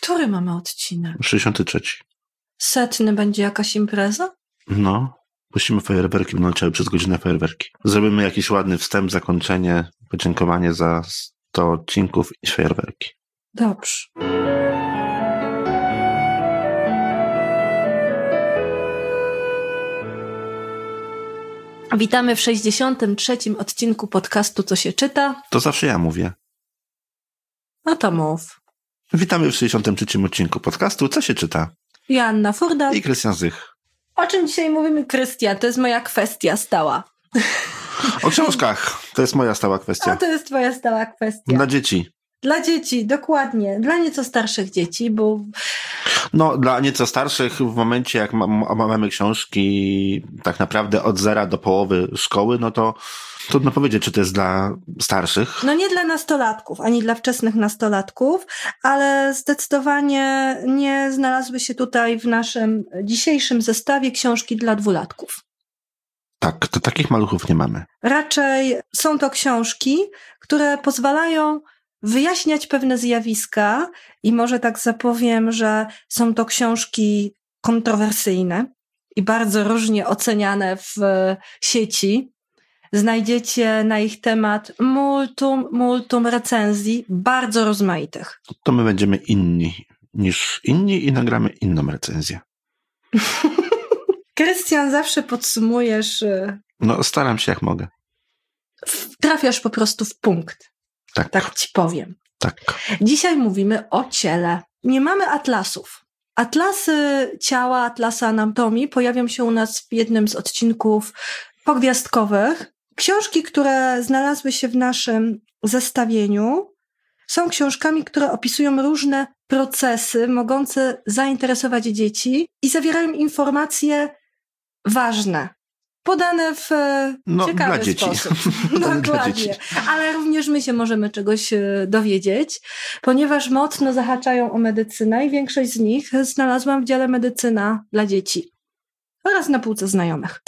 Który mamy odcinek? 63. 100 będzie jakaś impreza? No, puścimy fajerwerki, będą leciały przez godzinę fajerwerki. Zrobimy jakiś ładny wstęp, zakończenie, podziękowanie za 100 odcinków i fajerwerki. Dobrze. Witamy w 63. odcinku podcastu Co się czyta. To zawsze ja mówię. No to mów. Witamy w 63. odcinku podcastu Co się czyta. Joanna Furda I Krystian Zych. O czym dzisiaj mówimy, Krystian? To jest moja kwestia stała. O książkach. To jest moja stała kwestia. A to jest twoja stała kwestia. Dla dzieci. Dla dzieci, dokładnie. Dla nieco starszych dzieci, bo... No, dla nieco starszych w momencie, jak mamy książki tak naprawdę od zera do połowy szkoły, no to trudno powiedzieć, czy to jest dla starszych. No nie dla nastolatków, ani dla wczesnych nastolatków, ale zdecydowanie nie znalazły się tutaj w naszym dzisiejszym zestawie książki dla dwulatków. Tak, to takich maluchów nie mamy. Raczej są to książki, które pozwalają wyjaśniać pewne zjawiska i może tak zapowiem, że są to książki kontrowersyjne i bardzo różnie oceniane w sieci. Znajdziecie na ich temat multum recenzji, bardzo rozmaitych. To my będziemy inni niż inni i nagramy inną recenzję. Krystian, zawsze podsumujesz... No, staram się jak mogę. Trafiasz po prostu w punkt. Tak ci powiem. Tak. Dzisiaj mówimy o ciele. Nie mamy atlasów. Atlasy ciała, atlasy anatomii pojawią się u nas w jednym z odcinków pogwiazdkowych. Książki, które znalazły się w naszym zestawieniu, są książkami, które opisują różne procesy mogące zainteresować dzieci i zawierają informacje ważne, podane w ciekawy sposób. Dokładnie. Ale również my się możemy czegoś dowiedzieć, ponieważ mocno zahaczają o medycynę i większość z nich znalazłam w dziale Medycyna dla dzieci oraz na półce znajomych.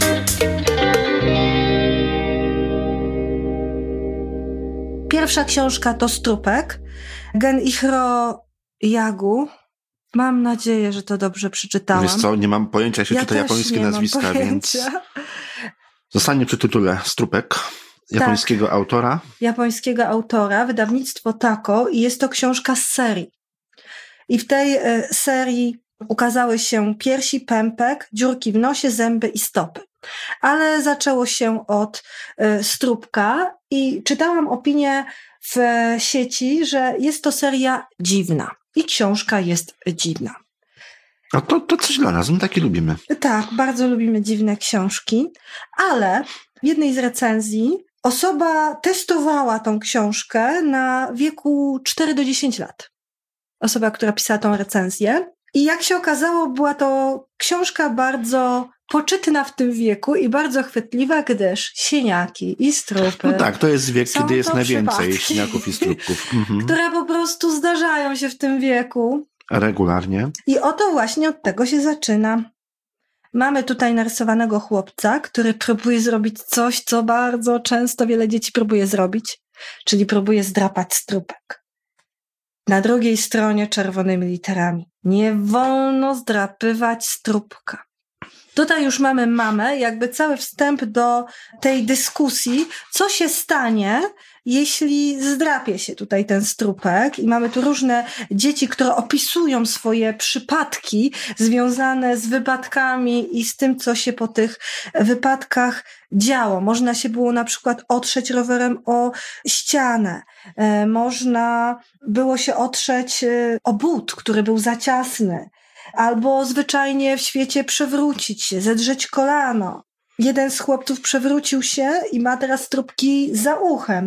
Pierwsza książka to Strupek Genichiro Yagu. Mam nadzieję, że to dobrze przeczytałam. Wiesz co, nie mam pojęcia, jak się czyta japońskie nazwiska, więc zostanie przy tytule Strupek japońskiego autora. Japońskiego autora, wydawnictwo Tako i jest to książka z serii. I w tej serii ukazały się piersi, pępek, dziurki w nosie, zęby i stopy. Ale zaczęło się od Strupka i czytałam opinię w sieci, że jest to seria dziwna. I książka jest dziwna. A to coś dla nas, my takie lubimy. Tak, bardzo lubimy dziwne książki, ale w jednej z recenzji osoba testowała tą książkę na wieku 4 do 10 lat. Osoba, która pisała tą recenzję. I jak się okazało, była to książka bardzo poczytna w tym wieku i bardzo chwytliwa, gdyż siniaki i strupy. No tak, to jest wiek, kiedy jest najwięcej siniaków i strupków. Które po prostu zdarzają się w tym wieku. Regularnie. I oto właśnie od tego się zaczyna. Mamy tutaj narysowanego chłopca, który próbuje zrobić coś, co bardzo często wiele dzieci próbuje zrobić, czyli próbuje zdrapać strupek. Na drugiej stronie czerwonymi literami. Nie wolno zdrapywać strupka. Tutaj już mamy mamę, jakby cały wstęp do tej dyskusji, co się stanie, jeśli zdrapie się tutaj ten strupek. I mamy tu różne dzieci, które opisują swoje przypadki związane z wypadkami i z tym, co się po tych wypadkach działo. Można się było na przykład otrzeć rowerem o ścianę. Można było się otrzeć o but, który był za ciasny. Albo zwyczajnie w świecie przewrócić się, zedrzeć kolano. Jeden z chłopców przewrócił się i ma teraz strupki za uchem.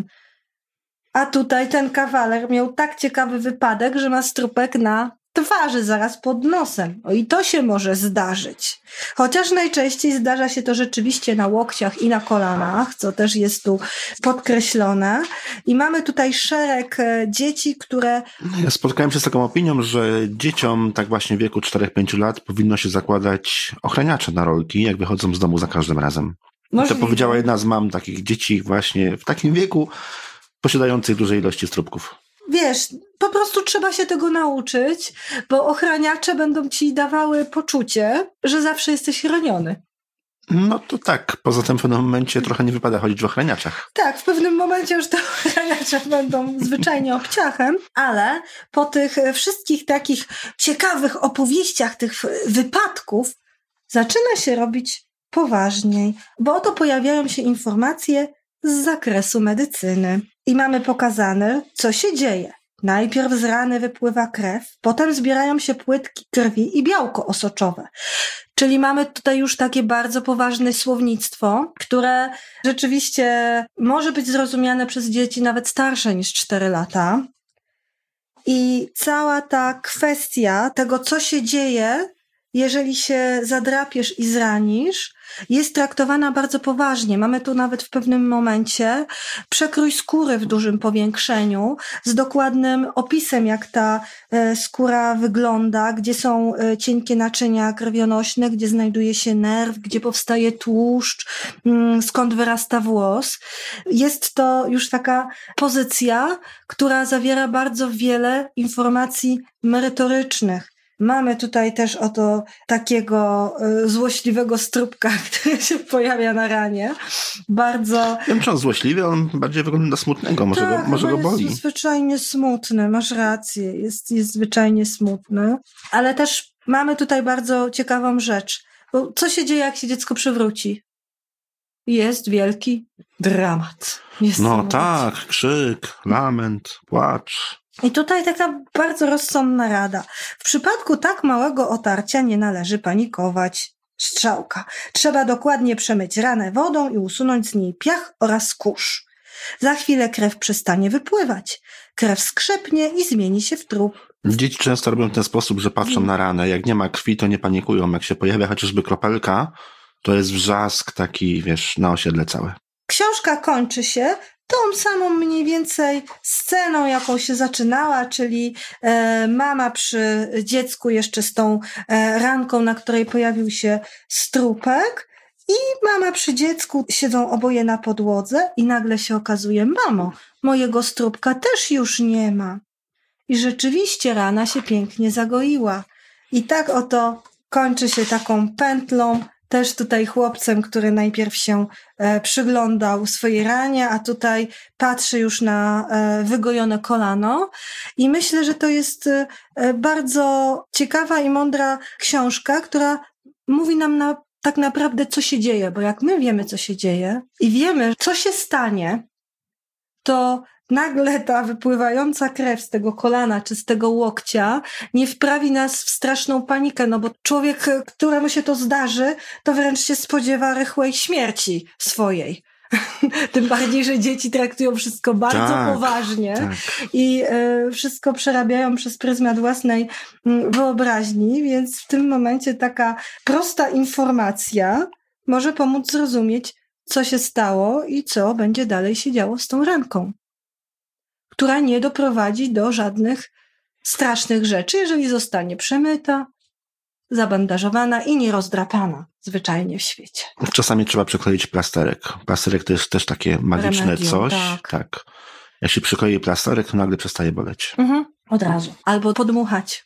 A tutaj ten kawaler miał tak ciekawy wypadek, że ma strupek na twarzy, zaraz pod nosem. O, i to się może zdarzyć. Chociaż najczęściej zdarza się to rzeczywiście na łokciach i na kolanach, co też jest tu podkreślone. I mamy tutaj szereg dzieci, które... Ja spotkałem się z taką opinią, że dzieciom tak właśnie w wieku 4-5 lat powinno się zakładać ochraniacze na rolki, jak wychodzą z domu za każdym razem. To powiedziała jedna z mam takich dzieci właśnie w takim wieku, posiadających duże ilości strupków. wiesz, po prostu trzeba się tego nauczyć, bo ochraniacze będą ci dawały poczucie, że zawsze jesteś chroniony. No to tak, poza tym w pewnym momencie trochę nie wypada chodzić w ochraniaczach. Tak, w pewnym momencie już te ochraniacze będą zwyczajnie obciachem, ale po tych wszystkich takich ciekawych opowieściach, tych wypadków, zaczyna się robić poważniej, bo oto pojawiają się informacje z zakresu medycyny. I mamy pokazane, co się dzieje. Najpierw z rany wypływa krew, potem zbierają się płytki krwi i białko osoczowe. Czyli mamy tutaj już takie bardzo poważne słownictwo, które rzeczywiście może być zrozumiane przez dzieci nawet starsze niż 4 lata. I cała ta kwestia tego, co się dzieje, jeżeli się zadrapiesz i zranisz, jest traktowana bardzo poważnie. Mamy tu nawet w pewnym momencie przekrój skóry w dużym powiększeniu z dokładnym opisem, jak ta skóra wygląda, gdzie są cienkie naczynia krwionośne, gdzie znajduje się nerw, gdzie powstaje tłuszcz, skąd wyrasta włos. Jest to już taka pozycja, która zawiera bardzo wiele informacji merytorycznych. Mamy tutaj też oto takiego złośliwego strupka, który się pojawia na ranie. Bardzo... Ja wiem, czy on złośliwy, on bardziej wygląda smutnego, może go boli. Jest zwyczajnie smutny, masz rację, jest zwyczajnie smutny. Ale też mamy tutaj bardzo ciekawą rzecz. Bo co się dzieje, jak się dziecko przewróci? Jest wielki dramat. No tak, krzyk, lament, płacz. I tutaj taka bardzo rozsądna rada. W przypadku tak małego otarcia nie należy panikować. Strzałka. Trzeba dokładnie przemyć ranę wodą i usunąć z niej piach oraz kurz. Za chwilę krew przestanie wypływać. Krew skrzepnie i zmieni się w trup. Dzieci często robią w ten sposób, że patrzą na ranę. Jak nie ma krwi, to nie panikują. Jak się pojawia chociażby kropelka, to jest wrzask taki, wiesz, na osiedle całe. Książka kończy się tą samą mniej więcej sceną, jaką się zaczynała, czyli mama przy dziecku jeszcze z tą ranką, na której pojawił się strupek, i mama przy dziecku siedzą oboje na podłodze i nagle się okazuje: mamo, mojego strupka też już nie ma. I rzeczywiście rana się pięknie zagoiła. I tak oto kończy się taką pętlą, też tutaj chłopcem, który najpierw się przyglądał swojej ranie, a tutaj patrzy już na wygojone kolano. I myślę, że to jest bardzo ciekawa i mądra książka, która mówi nam tak naprawdę, co się dzieje. Bo jak my wiemy, co się dzieje i wiemy, co się stanie, to nagle ta wypływająca krew z tego kolana czy z tego łokcia nie wprawi nas w straszną panikę, no bo człowiek, któremu się to zdarzy, to wręcz się spodziewa rychłej śmierci swojej. Tym bardziej, że dzieci traktują wszystko bardzo poważnie i wszystko przerabiają przez pryzmat własnej wyobraźni, więc w tym momencie taka prosta informacja może pomóc zrozumieć, co się stało i co będzie dalej się działo z tą ranką, która nie doprowadzi do żadnych strasznych rzeczy, jeżeli zostanie przemyta, zabandażowana i nierozdrapana zwyczajnie w świecie. Czasami trzeba przykleić plasterek. Plasterek to jest też takie magiczne remedium, coś. Tak. Jak się przyklei plasterek, to nagle przestaje boleć. Od razu. Albo podmuchać.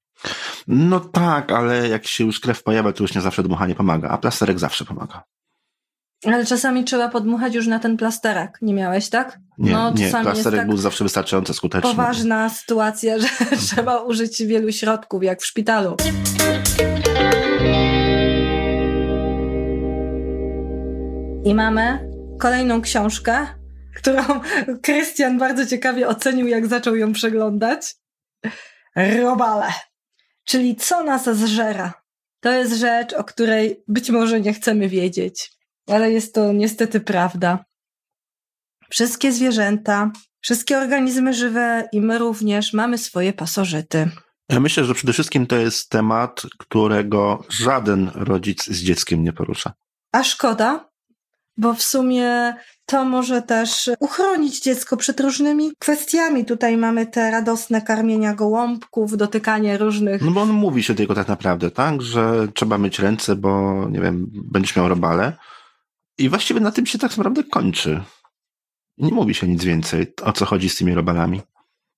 No tak, ale jak się już krew pojawia, to już nie zawsze dmuchanie pomaga, a plasterek zawsze pomaga. Ale czasami trzeba podmuchać już na ten plasterek. Nie miałeś, tak? Nie, plasterek był zawsze wystarczająco skuteczny. Poważna sytuacja, że trzeba użyć wielu środków, jak w szpitalu. I mamy kolejną książkę, którą Krystian bardzo ciekawie ocenił, jak zaczął ją przeglądać. Robale. Czyli co nas zżera. To jest rzecz, o której być może nie chcemy wiedzieć. Ale jest to niestety prawda. Wszystkie zwierzęta, wszystkie organizmy żywe i my również mamy swoje pasożyty. Ja myślę, że przede wszystkim to jest temat, którego żaden rodzic z dzieckiem nie porusza. A szkoda, bo w sumie to może też uchronić dziecko przed różnymi kwestiami. Tutaj mamy te radosne karmienia gołąbków, dotykanie różnych... No bo on mówi się tylko tak naprawdę, tak? Że trzeba myć ręce, bo nie wiem, będziesz miał robale. I właściwie na tym się tak naprawdę kończy. Nie mówi się nic więcej, o co chodzi z tymi robalami.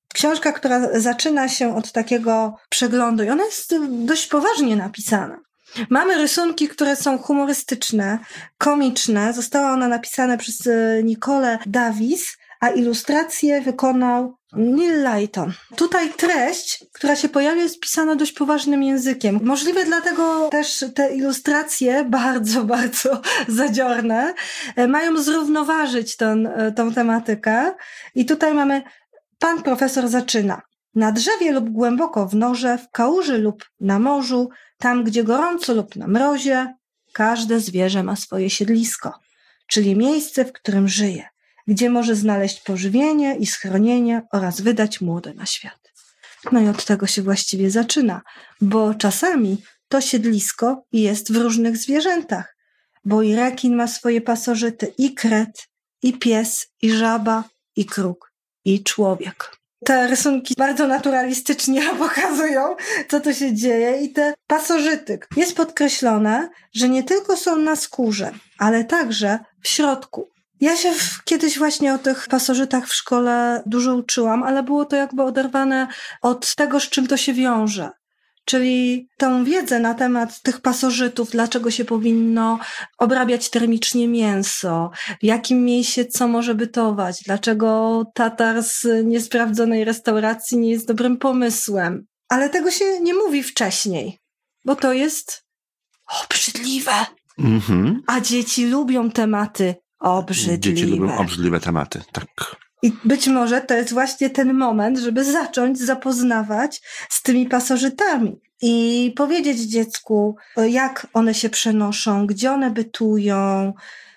Książka, która zaczyna się od takiego przeglądu i ona jest dość poważnie napisana. Mamy rysunki, które są humorystyczne, komiczne. Została ona napisana przez Nicole Davis, a ilustrację wykonał Neil Layton. Tutaj treść, która się pojawia, jest pisana dość poważnym językiem. Możliwe dlatego też te ilustracje, bardzo, bardzo zadziorne, mają zrównoważyć tą tematykę. I tutaj mamy, pan profesor zaczyna. Na drzewie lub głęboko w norze, w kałuży lub na morzu, tam gdzie gorąco lub na mrozie, każde zwierzę ma swoje siedlisko, czyli miejsce, w którym żyje, gdzie może znaleźć pożywienie i schronienie oraz wydać młode na świat. No i od tego się właściwie zaczyna, bo czasami to siedlisko jest w różnych zwierzętach, bo i rekin ma swoje pasożyty, i kret, i pies, i żaba, i kruk, i człowiek. Te rysunki bardzo naturalistycznie pokazują, co tu się dzieje i te pasożyty. Jest podkreślone, że nie tylko są na skórze, ale także w środku. Ja się kiedyś właśnie o tych pasożytach w szkole dużo uczyłam, ale było to jakby oderwane od tego, z czym to się wiąże. Czyli tą wiedzę na temat tych pasożytów, dlaczego się powinno obrabiać termicznie mięso, w jakim miejscu co może bytować, dlaczego tatar z niesprawdzonej restauracji nie jest dobrym pomysłem. Ale tego się nie mówi wcześniej, bo to jest obrzydliwe. Mm-hmm. A dzieci lubią tematy obrzydliwe. Dzieci lubią obrzydliwe tematy, tak. I być może to jest właśnie ten moment, żeby zacząć zapoznawać z tymi pasożytami i powiedzieć dziecku, jak one się przenoszą, gdzie one bytują.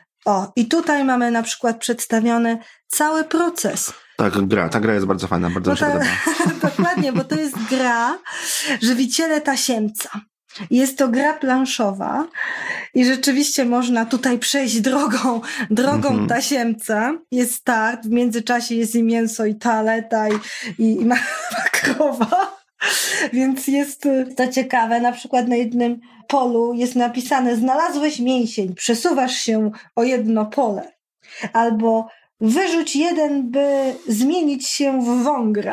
I tutaj mamy na przykład przedstawiony cały proces. Tak, ta gra jest bardzo fajna, bardzo mi się podoba. Dokładnie, bo to jest gra Żywiciele tasiemca. Jest to gra planszowa i rzeczywiście można tutaj przejść drogą tasiemca. Jest start, w międzyczasie jest i mięso, i toaleta, i krowa. Więc jest to ciekawe. Na przykład na jednym polu jest napisane: znalazłeś mięsień, przesuwasz się o jedno pole. Albo wyrzuć jeden, by zmienić się w wągra.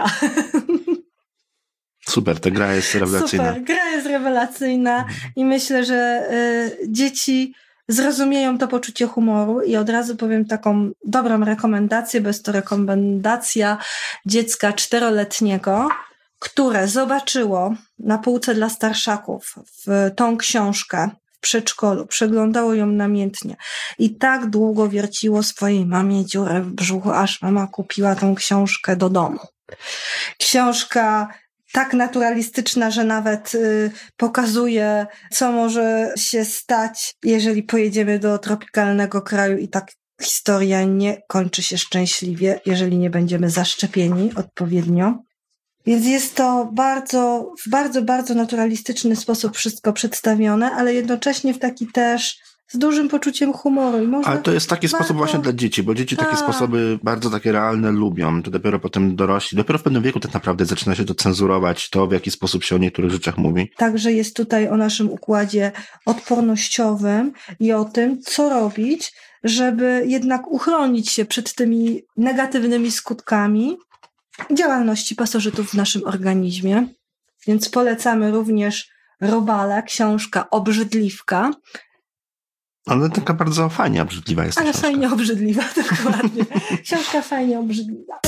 Super, ta gra jest rewelacyjna. Super, gra jest rewelacyjna i myślę, że dzieci zrozumieją to poczucie humoru i od razu powiem taką dobrą rekomendację, bo jest to rekomendacja dziecka 4-letniego, które zobaczyło na półce dla starszaków tą książkę w przedszkolu, przeglądało ją namiętnie i tak długo wierciło swojej mamie dziurę w brzuchu, aż mama kupiła tą książkę do domu. Książka tak naturalistyczna, że nawet pokazuje, co może się stać, jeżeli pojedziemy do tropikalnego kraju i tak historia nie kończy się szczęśliwie, jeżeli nie będziemy zaszczepieni odpowiednio. Więc jest to w bardzo naturalistyczny sposób wszystko przedstawione, ale jednocześnie w taki też z dużym poczuciem humoru. Ale to jest taki sposób właśnie dla dzieci, bo dzieci takie sposoby bardzo takie realne lubią. To dopiero potem dorośli. Dopiero w pewnym wieku tak naprawdę zaczyna się to cenzurować, to w jaki sposób się o niektórych rzeczach mówi. Także jest tutaj o naszym układzie odpornościowym i o tym, co robić, żeby jednak uchronić się przed tymi negatywnymi skutkami działalności pasożytów w naszym organizmie. Więc polecamy również Robala, książka Obrzydliwka. Ale taka bardzo fajnie obrzydliwa jest ta książka. Ale fajnie obrzydliwa, dokładnie. Książka fajnie obrzydliwa.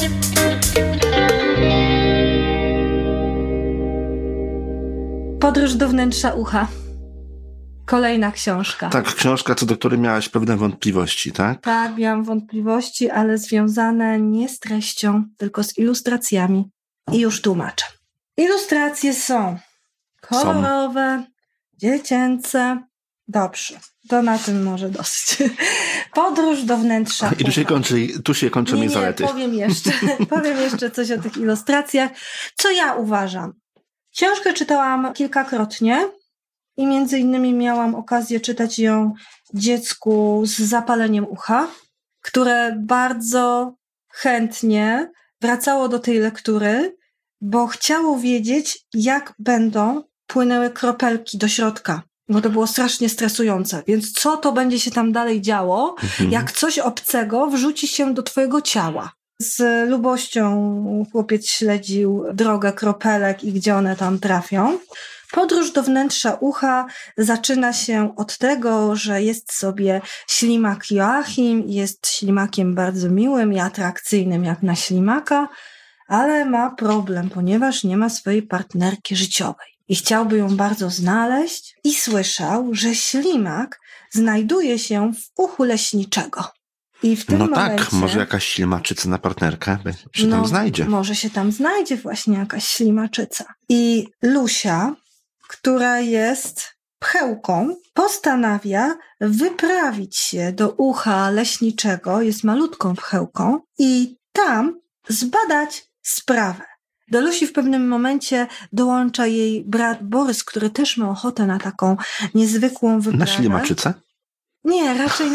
Podróż do wnętrza ucha. Kolejna książka. Tak, książka, co do której miałaś pewne wątpliwości, tak? Tak, miałam wątpliwości, ale związane nie z treścią, tylko z ilustracjami. I już tłumaczę. Ilustracje są kolorowe, dziecięce. Dobrze, to na tym może dosyć. Podróż do wnętrza ucha. I tu się kończą jej zalety. Powiem jeszcze coś o tych ilustracjach. Co ja uważam? Książkę czytałam kilkakrotnie i między innymi miałam okazję czytać ją dziecku z zapaleniem ucha, które bardzo chętnie wracało do tej lektury, bo chciało wiedzieć, jak będą płynęły kropelki do środka. Bo to było strasznie stresujące. Więc co to będzie się tam dalej działo, jak coś obcego wrzuci się do twojego ciała? Z lubością chłopiec śledził drogę kropelek i gdzie one tam trafią. Podróż do wnętrza ucha zaczyna się od tego, że jest sobie ślimak Joachim, jest ślimakiem bardzo miłym i atrakcyjnym jak na ślimaka, ale ma problem, ponieważ nie ma swojej partnerki życiowej. I chciałby ją bardzo znaleźć i słyszał, że ślimak znajduje się w uchu leśniczego. I w tym momencie, tak, może jakaś ślimaczyca na partnerkę się tam znajdzie. Może się tam znajdzie właśnie jakaś ślimaczyca. I Lusia, która jest pchełką, postanawia wyprawić się do ucha leśniczego, jest malutką pchełką, i tam zbadać sprawę. Do Lusi w pewnym momencie dołącza jej brat Borys, który też ma ochotę na taką niezwykłą wyprawę. Na ślimaczycę? Nie, raczej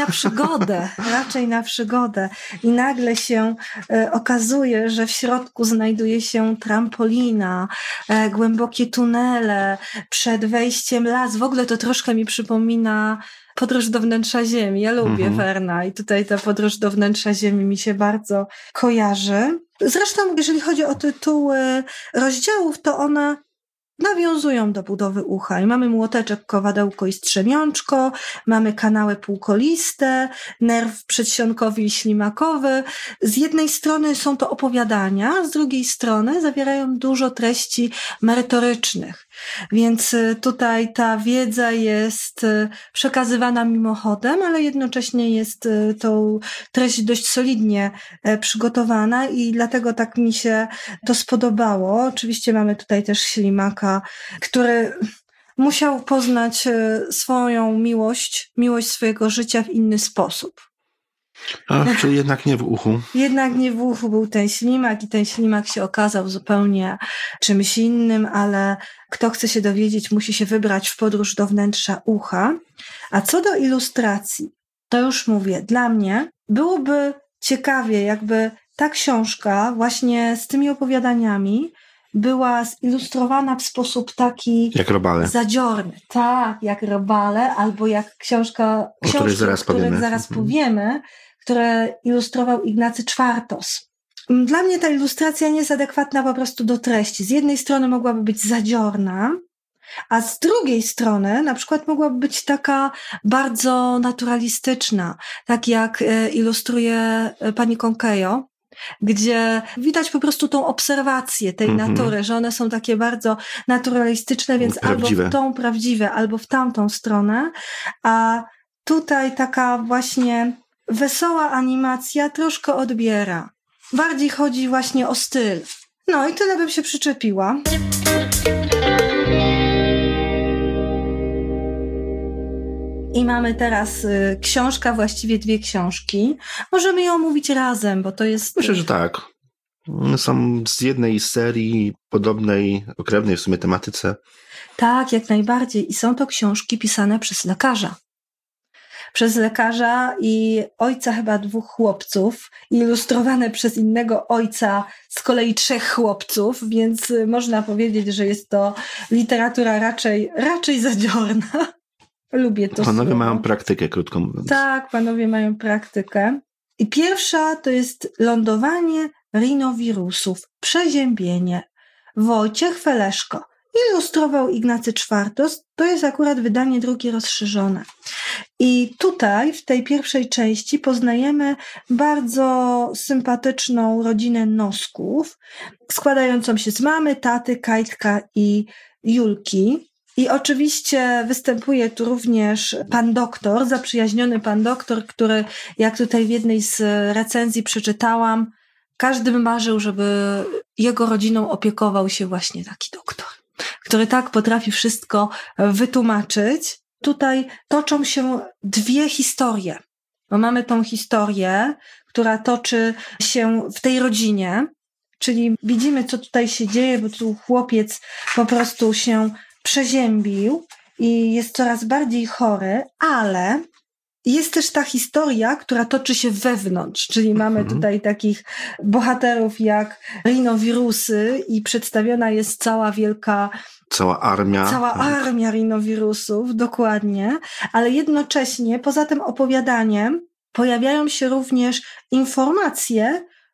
na przygodę. I nagle się okazuje, że w środku znajduje się trampolina, głębokie tunele, przed wejściem las. W ogóle to troszkę mi przypomina Podróż do wnętrza Ziemi. Ja lubię Werna i tutaj ta Podróż do wnętrza Ziemi mi się bardzo kojarzy. Zresztą, jeżeli chodzi o tytuły rozdziałów, to one nawiązują do budowy ucha. I mamy młoteczek, kowadełko i strzemiączko, mamy kanały półkoliste, nerw przedsionkowy i ślimakowy. Z jednej strony są to opowiadania, z drugiej strony zawierają dużo treści merytorycznych. Więc tutaj ta wiedza jest przekazywana mimochodem, ale jednocześnie jest tą treść dość solidnie przygotowana i dlatego tak mi się to spodobało. Oczywiście mamy tutaj też ślimaka, który musiał poznać swoją miłość swojego życia w inny sposób. Czyli jednak nie w uchu. Jednak nie w uchu był ten ślimak i ten ślimak się okazał zupełnie czymś innym, ale kto chce się dowiedzieć, musi się wybrać w podróż do wnętrza ucha. A co do ilustracji, to już mówię, dla mnie byłoby ciekawie, jakby ta książka właśnie z tymi opowiadaniami była zilustrowana w sposób taki jak robale. Zadziorny. Tak, jak robale, albo jak książki, o których zaraz powiemy, które ilustrował Ignacy Czwartos. Dla mnie ta ilustracja nie jest adekwatna po prostu do treści. Z jednej strony mogłaby być zadziorna, a z drugiej strony na przykład mogłaby być taka bardzo naturalistyczna, tak jak ilustruje pani Conquejo, gdzie widać po prostu tą obserwację tej natury, że one są takie bardzo naturalistyczne, więc prawdziwe. Albo w tą prawdziwe, albo w tamtą stronę, a tutaj taka właśnie wesoła animacja troszkę odbiera. Bardziej chodzi właśnie o styl. No i tyle bym się przyczepiła. I mamy teraz książka, właściwie dwie książki. Możemy ją omówić razem, bo to jest... Myślę, że tak. Są z jednej serii podobnej, okrewnej w sumie tematyce. Tak, jak najbardziej. I są to książki pisane przez lekarza. Przez lekarza i ojca chyba 2 chłopców, ilustrowane przez innego ojca z kolei 3 chłopców, więc można powiedzieć, że jest to literatura raczej zadziorna. Lubię to Panowie słowo. mają praktykę, krótko mówiąc. Tak, panowie mają praktykę. I pierwsza to jest Lądowanie rinowirusów, przeziębienie. Wojciech Feleszko. Ilustrował Ignacy Czwartos. To jest akurat wydanie drugie rozszerzone. I tutaj w tej pierwszej części poznajemy bardzo sympatyczną rodzinę Nosków, składającą się z mamy, taty, Kajtka i Julki. I oczywiście występuje tu również pan doktor, zaprzyjaźniony pan doktor, który, jak tutaj w jednej z recenzji przeczytałam, każdy by marzył, żeby jego rodziną opiekował się właśnie taki doktor, który tak potrafi wszystko wytłumaczyć. Tutaj toczą się 2 historie. Bo mamy tą historię, która toczy się w tej rodzinie, czyli widzimy, co tutaj się dzieje, bo tu chłopiec po prostu się przeziębił i jest coraz bardziej chory, ale jest też ta historia, która toczy się wewnątrz, czyli mamy tutaj takich bohaterów jak rinowirusy i przedstawiona jest cała armia rinowirusów, dokładnie, ale jednocześnie poza tym opowiadaniem pojawiają się również informacje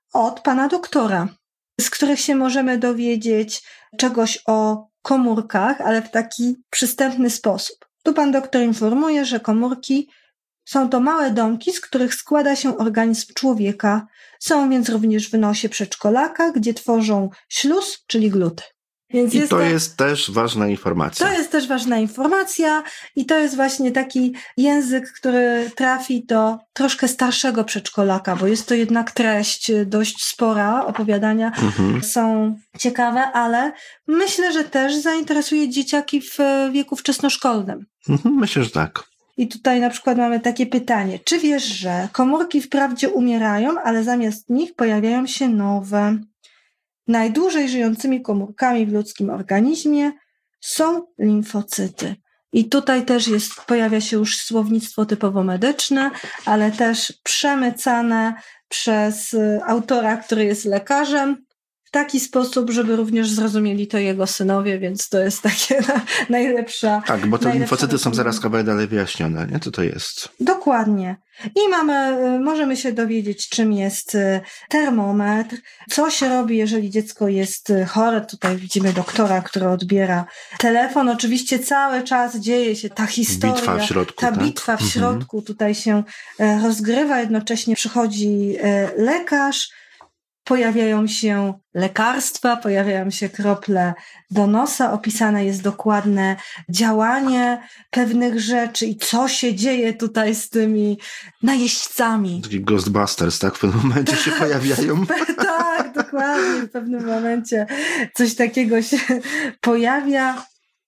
od pana doktora, z których się możemy dowiedzieć czegoś o komórkach, ale w taki przystępny sposób. Tu pan doktor informuje, że komórki są to małe domki, z których składa się organizm człowieka. Są więc również w nosie przedszkolaka, gdzie tworzą śluz, czyli gluty. Więc I to jest też ważna informacja. To jest też ważna informacja i to jest właśnie taki język, który trafi do troszkę starszego przedszkolaka, bo jest to jednak treść dość spora, opowiadania są ciekawe, ale myślę, że też zainteresuje dzieciaki w wieku wczesnoszkolnym. Myślę, że tak. I tutaj na przykład mamy takie pytanie. Czy wiesz, że komórki wprawdzie umierają, ale zamiast nich pojawiają się nowe? Najdłużej żyjącymi komórkami w ludzkim organizmie są limfocyty. I tutaj też pojawia się już słownictwo typowo medyczne, ale też przemycane przez autora, który jest lekarzem, w taki sposób, żeby również zrozumieli to jego synowie, więc to jest takie najlepsza... Tak, bo te limfocyty są zaraz kawałek dalej wyjaśnione, nie? Co to jest? Dokładnie. I możemy się dowiedzieć, czym jest termometr, co się robi, jeżeli dziecko jest chore. Tutaj widzimy doktora, który odbiera telefon. Oczywiście cały czas dzieje się ta historia, bitwa w środku, ta bitwa w środku tutaj się rozgrywa. Jednocześnie przychodzi lekarz, pojawiają się lekarstwa, pojawiają się krople do nosa, opisane jest dokładne działanie pewnych rzeczy i co się dzieje tutaj z tymi najeźdźcami. Taki Ghostbusters, tak? W pewnym momencie się pojawiają. Tak, dokładnie. W pewnym momencie coś takiego się pojawia.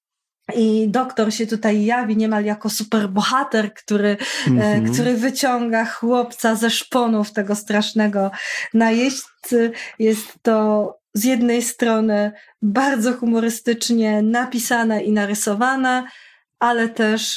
I doktor się tutaj jawi niemal jako superbohater, który wyciąga chłopca ze szponów tego strasznego najeźdźcy. Jest to z jednej strony bardzo humorystycznie napisane i narysowane, ale też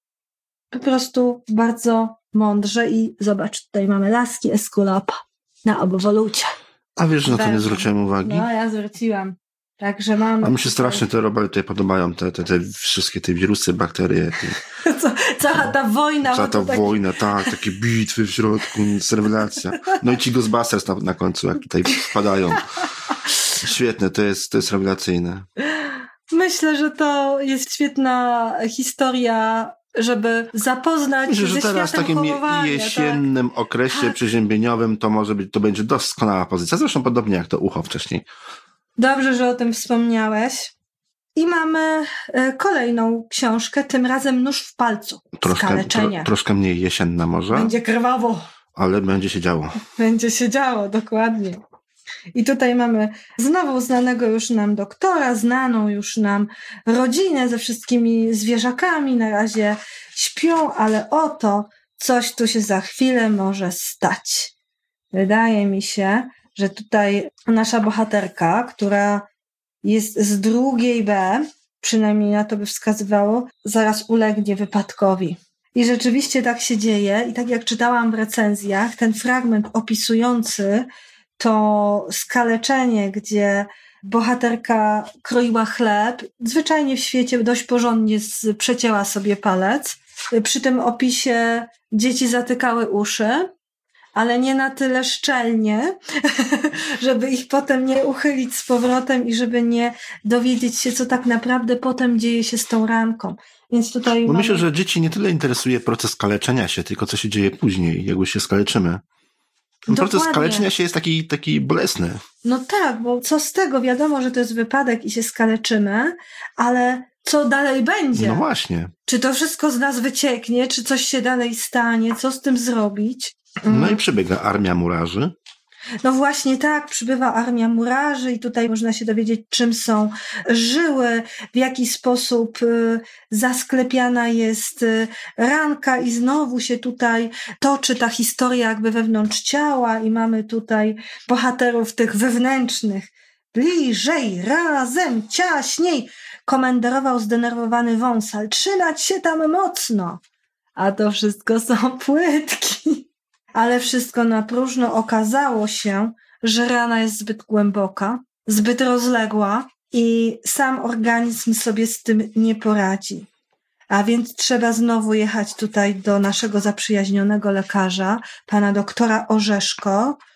po prostu bardzo mądrze. I zobacz, tutaj mamy laski Esculapa na obwolucie. A wiesz, że na to nie zwróciłem uwagi? No, ja zwróciłam. Także mamy... A mi się strasznie te robale tutaj podobają, te wszystkie te wirusy, bakterie. Cała ta wojna. Cała ta wojna, tak, takie bitwy w środku, rewelacja. No i ci Ghostbusters na końcu, jak tutaj wpadają. Świetne, to jest rewelacyjne. Myślę, że to jest świetna historia, żeby zapoznać Myślę, ze że teraz w takim jesiennym okresie przeziębieniowym to będzie doskonała pozycja. Zresztą podobnie jak to ucho wcześniej. Dobrze, że o tym wspomniałeś. I mamy kolejną książkę, tym razem Nóż w palcu. Troszkę mniej jesienna może. Będzie krwawo. Ale będzie się działo. Będzie się działo, dokładnie. I tutaj mamy znowu znanego już nam doktora, znaną już nam rodzinę ze wszystkimi zwierzakami. Na razie śpią, ale oto coś tu się za chwilę może stać. Wydaje mi się, że tutaj nasza bohaterka, która jest z 2 B, przynajmniej na to by wskazywało, zaraz ulegnie wypadkowi. I rzeczywiście tak się dzieje. I tak jak czytałam w recenzjach, ten fragment opisujący to skaleczenie, gdzie bohaterka kroiła chleb, zwyczajnie w świecie dość porządnie przecięła sobie palec. Przy tym opisie dzieci zatykały uszy, ale nie na tyle szczelnie, żeby ich potem nie uchylić z powrotem i żeby nie dowiedzieć się, co tak naprawdę potem dzieje się z tą ranką. Więc tutaj myślę, że dzieci nie tyle interesuje proces kaleczenia się, tylko co się dzieje później, jak już się skaleczymy. Ten proces skaleczenia się jest taki bolesny. No tak, bo co z tego? Wiadomo, że to jest wypadek i się skaleczymy, ale co dalej będzie? No właśnie. Czy to wszystko z nas wycieknie? Czy coś się dalej stanie? Co z tym zrobić? No i przybiega armia murarzy. No właśnie tak, przybywa armia murarzy i tutaj można się dowiedzieć, czym są żyły, w jaki sposób zasklepiana jest ranka i znowu się tutaj toczy ta historia jakby wewnątrz ciała i mamy tutaj bohaterów tych wewnętrznych. Bliżej, razem, ciaśniej, komenderował zdenerwowany wąsal. Trzymać się tam mocno. A to wszystko są płytki. Ale wszystko na próżno. Okazało się, że rana jest zbyt głęboka, zbyt rozległa i sam organizm sobie z tym nie poradzi. A więc trzeba znowu jechać tutaj do naszego zaprzyjaźnionego lekarza, pana doktora Orzeszko,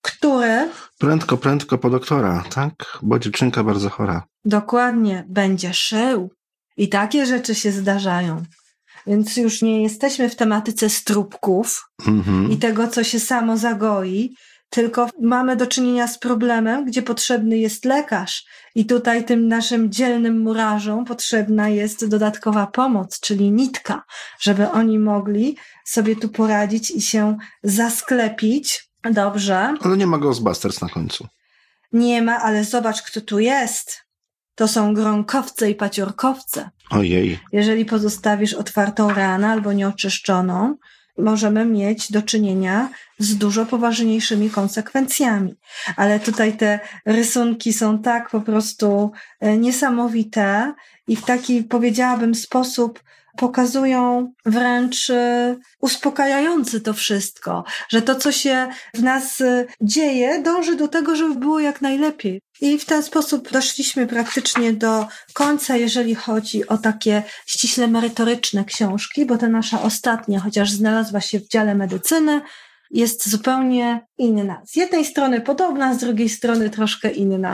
który... Prędko po doktora, tak? Bo dziewczynka bardzo chora. Dokładnie, będzie szył. I takie rzeczy się zdarzają. Więc już nie jesteśmy w tematyce stróbków i tego, co się samo zagoi, tylko mamy do czynienia z problemem, gdzie potrzebny jest lekarz. I tutaj tym naszym dzielnym murarzom potrzebna jest dodatkowa pomoc, czyli nitka, żeby oni mogli sobie tu poradzić i się zasklepić. Dobrze. Ale nie ma Ghostbusters na końcu. Nie ma, ale zobacz, kto tu jest. To są gronkowce i paciorkowce. Ojej. Jeżeli pozostawisz otwartą ranę albo nieoczyszczoną, możemy mieć do czynienia z dużo poważniejszymi konsekwencjami. Ale tutaj te rysunki są tak po prostu niesamowite i w taki, powiedziałabym, sposób pokazują wręcz uspokajający to wszystko, że to, co się w nas dzieje, dąży do tego, żeby było jak najlepiej. I w ten sposób doszliśmy praktycznie do końca, jeżeli chodzi o takie ściśle merytoryczne książki, bo ta nasza ostatnia, chociaż znalazła się w dziale medycyny, jest zupełnie inna. Z jednej strony podobna, z drugiej strony troszkę inna.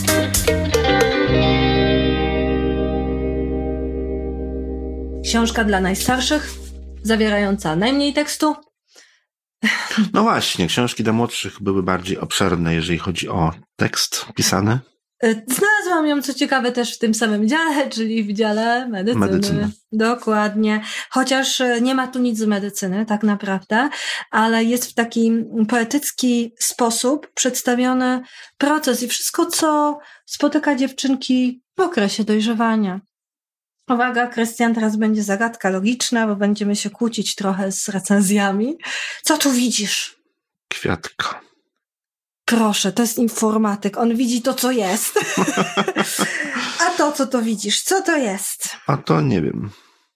Książka dla najstarszych, zawierająca najmniej tekstu. No właśnie, książki dla młodszych były bardziej obszerne, jeżeli chodzi o tekst pisany. Znalazłam ją, co ciekawe, też w tym samym dziale, czyli w dziale medycyny. Dokładnie. Chociaż nie ma tu nic z medycyny, tak naprawdę, ale jest w taki poetycki sposób przedstawiony proces i wszystko, co spotyka dziewczynki w okresie dojrzewania. Uwaga, Krystian, teraz będzie zagadka logiczna, bo będziemy się kłócić trochę z recenzjami. Co tu widzisz? Kwiatka. Proszę, to jest informatyk. On widzi to, co jest. A to, co to widzisz? Co to jest? A to nie wiem.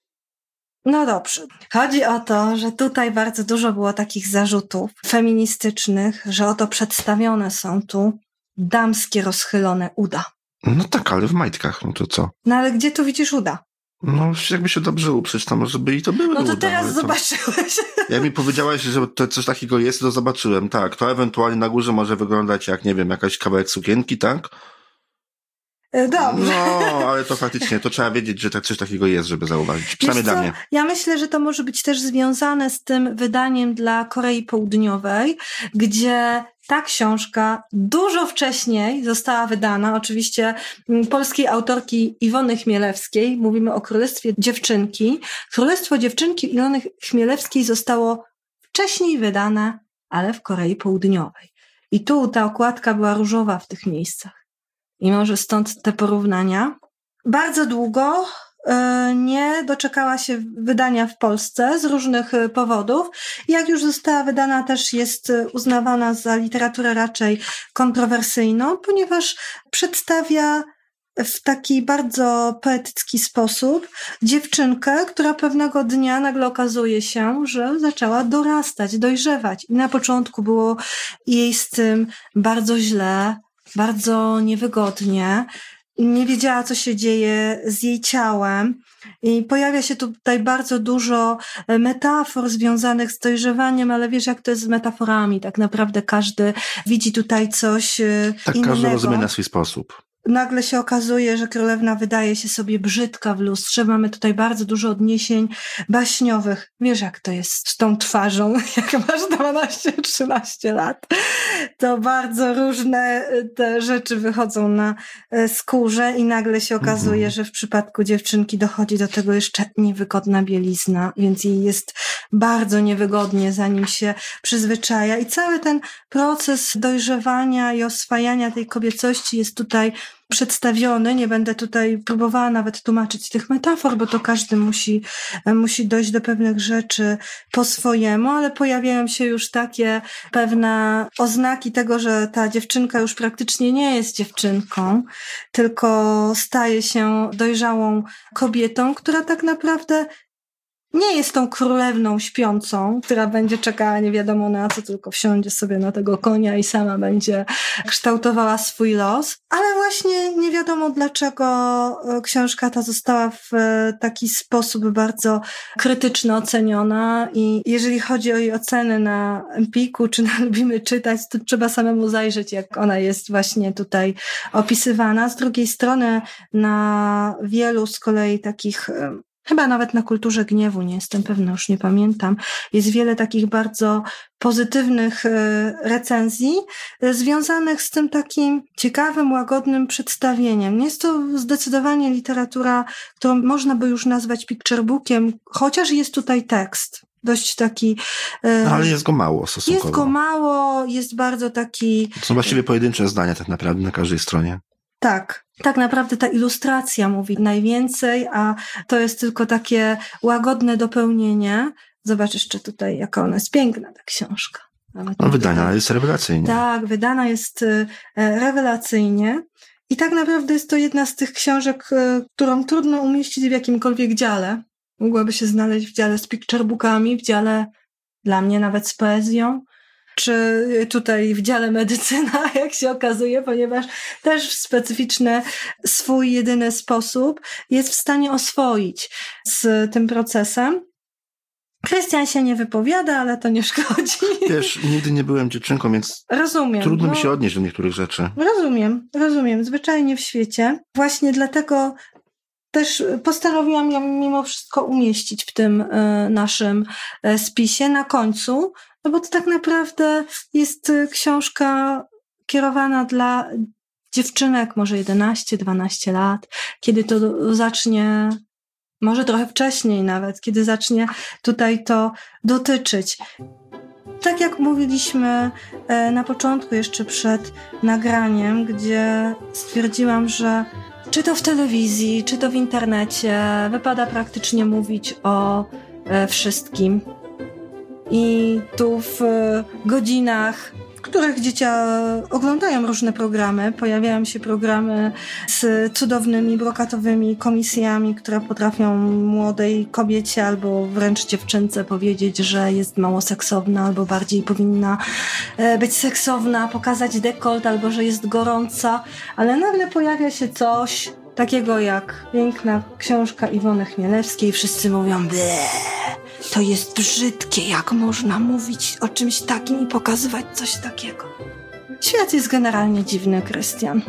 No dobrze. Chodzi o to, że tutaj bardzo dużo było takich zarzutów feministycznych, że oto przedstawione są tu damskie rozchylone uda. No tak, ale w majtkach, no to co? No ale gdzie tu widzisz uda? No, jakby się dobrze uprzeć, to może by i to były No to uda, teraz zobaczyłeś. Jak mi powiedziałaś, że to coś takiego jest, to zobaczyłem, tak. To ewentualnie na górze może wyglądać jak, nie wiem, jakaś kawałek sukienki, tak? Dobrze. No, ale to faktycznie, to trzeba wiedzieć, że tak coś takiego jest, żeby zauważyć. Przynajmniej dla mnie. Ja myślę, że to może być też związane z tym wydaniem dla Korei Południowej, gdzie ta książka dużo wcześniej została wydana, oczywiście polskiej autorki Iwony Chmielewskiej. Mówimy o Królestwie Dziewczynki. Królestwo Dziewczynki Iwony Chmielewskiej zostało wcześniej wydane, ale w Korei Południowej. I tu ta okładka była różowa w tych miejscach. I może stąd te porównania. Bardzo długo nie doczekała się wydania w Polsce z różnych powodów. Jak już została wydana, też jest uznawana za literaturę raczej kontrowersyjną, ponieważ przedstawia w taki bardzo poetycki sposób dziewczynkę, która pewnego dnia nagle okazuje się, że zaczęła dorastać, dojrzewać. I na początku było jej z tym bardzo źle, bardzo niewygodnie. Nie wiedziała, co się dzieje z jej ciałem. I pojawia się tutaj bardzo dużo metafor związanych z dojrzewaniem, ale wiesz, jak to jest z metaforami. Tak naprawdę każdy widzi tutaj coś innego. Każdy rozumie na swój sposób. Nagle się okazuje, że królewna wydaje się sobie brzydka w lustrze. Mamy tutaj bardzo dużo odniesień baśniowych. Wiesz, jak to jest z tą twarzą, jak masz 12-13 lat. To bardzo różne te rzeczy wychodzą na skórze i nagle się okazuje, że w przypadku dziewczynki dochodzi do tego jeszcze niewygodna bielizna, więc jej jest bardzo niewygodnie, zanim się przyzwyczaja. I cały ten proces dojrzewania i oswajania tej kobiecości jest tutaj przedstawiony. Nie będę tutaj próbowała nawet tłumaczyć tych metafor, bo to każdy musi dojść do pewnych rzeczy po swojemu, ale pojawiają się już takie pewne oznaki tego, że ta dziewczynka już praktycznie nie jest dziewczynką, tylko staje się dojrzałą kobietą, która tak naprawdę nie jest tą królewną śpiącą, która będzie czekała nie wiadomo na co, tylko wsiądzie sobie na tego konia i sama będzie kształtowała swój los. Ale właśnie nie wiadomo dlaczego książka ta została w taki sposób bardzo krytyczny oceniona i jeżeli chodzi o jej oceny na Empiku, czy na Lubimy Czytać, to trzeba samemu zajrzeć, jak ona jest właśnie tutaj opisywana. Z drugiej strony na wielu z kolei takich, chyba nawet na Kulturze Gniewu, nie jestem pewna, już nie pamiętam, jest wiele takich bardzo pozytywnych recenzji związanych z tym takim ciekawym, łagodnym przedstawieniem. Jest to zdecydowanie literatura, którą można by już nazwać picture bookiem, chociaż jest tutaj tekst. Dość taki... ale jest go mało stosunkowo. Jest go mało, jest bardzo taki... To są właściwie pojedyncze zdania tak naprawdę na każdej stronie. Tak naprawdę ta ilustracja mówi najwięcej, a to jest tylko takie łagodne dopełnienie. Zobacz jeszcze tutaj, jaka ona jest piękna, ta książka. Wydana jest rewelacyjnie. Tak, wydana jest rewelacyjnie. I tak naprawdę jest to jedna z tych książek, którą trudno umieścić w jakimkolwiek dziale. Mogłaby się znaleźć w dziale z picture bookami, w dziale dla mnie nawet z poezją, czy tutaj w dziale medycyna, jak się okazuje, ponieważ też w specyficzny swój jedyny sposób jest w stanie oswoić z tym procesem. Krystian się nie wypowiada, ale to nie szkodzi. Wiesz, nigdy nie byłem dziewczynką, więc rozumiem, trudno mi się odnieść do niektórych rzeczy. Rozumiem. Zwyczajnie w świecie. Właśnie dlatego też postanowiłam ją mimo wszystko umieścić w tym naszym spisie na końcu, no bo to tak naprawdę jest książka kierowana dla dziewczynek może 11-12 lat, kiedy to zacznie, może trochę wcześniej nawet, kiedy zacznie tutaj to dotyczyć. Tak jak mówiliśmy na początku, jeszcze przed nagraniem, gdzie stwierdziłam, że czy to w telewizji, czy to w internecie, wypada praktycznie mówić o wszystkim. I tu w godzinach, w których dzieci oglądają różne programy, pojawiają się programy z cudownymi, brokatowymi komisjami, które potrafią młodej kobiecie albo wręcz dziewczynce powiedzieć, że jest mało seksowna albo bardziej powinna być seksowna, pokazać dekolt albo że jest gorąca, ale nagle pojawia się coś takiego jak piękna książka Iwony Chmielewskiej. Wszyscy mówią to jest brzydkie, jak można mówić o czymś takim i pokazywać coś takiego. Świat jest generalnie dziwny, Krystian.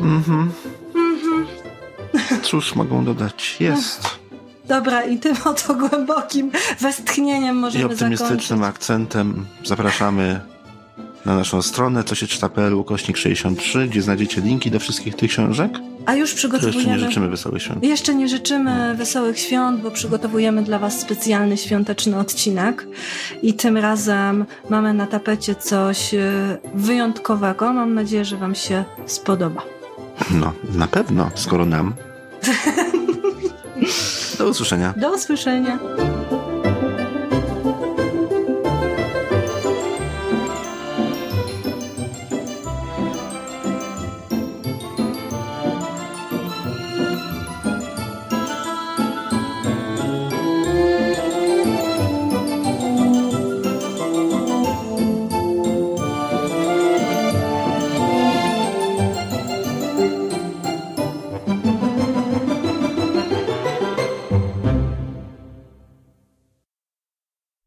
Cóż mogą dodać? Jest. Dobra, i tym oto głębokim westchnieniem możemy zakończyć. I optymistycznym akcentem zapraszamy na naszą stronę cosieczyta.pl/63, gdzie znajdziecie linki do wszystkich tych książek. A już przygotowujemy... Jeszcze nie życzymy wesołych świąt. Jeszcze nie życzymy wesołych świąt, bo przygotowujemy dla was specjalny świąteczny odcinek i tym razem mamy na tapecie coś wyjątkowego. Mam nadzieję, że wam się spodoba. No, na pewno, skoro nam. Do usłyszenia. Do usłyszenia.